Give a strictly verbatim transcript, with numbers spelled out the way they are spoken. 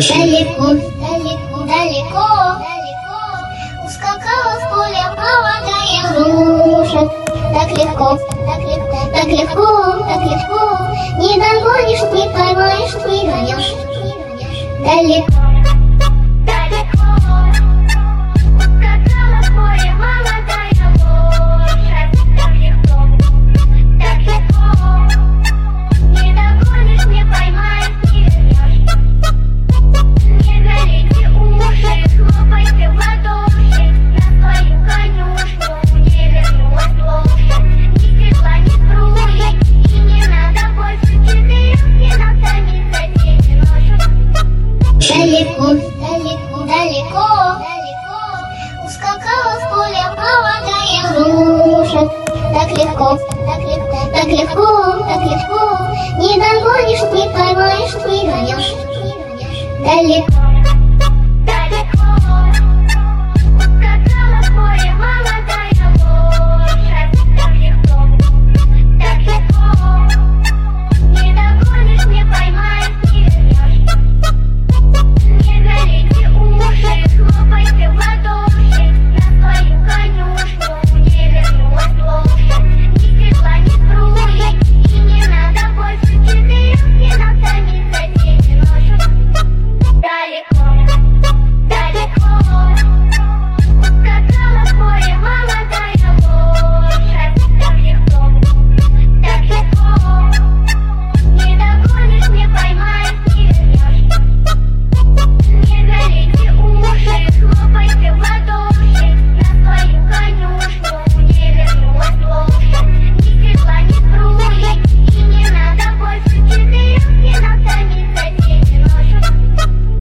Далеко, далеко, далеко, далеко ускакала в поле молодая груша. Так легко, так легко, так легко, так легко, не догонишь, не поймаешь, не гонешь, не гонешь. Далеко. Далеко, далеко, далеко, далеко ускакала в поле молодая груша. Так легко, так легко, так легко, так легко, не догонишь, не поймаешь, не гонешь, не гонешь. Далеко.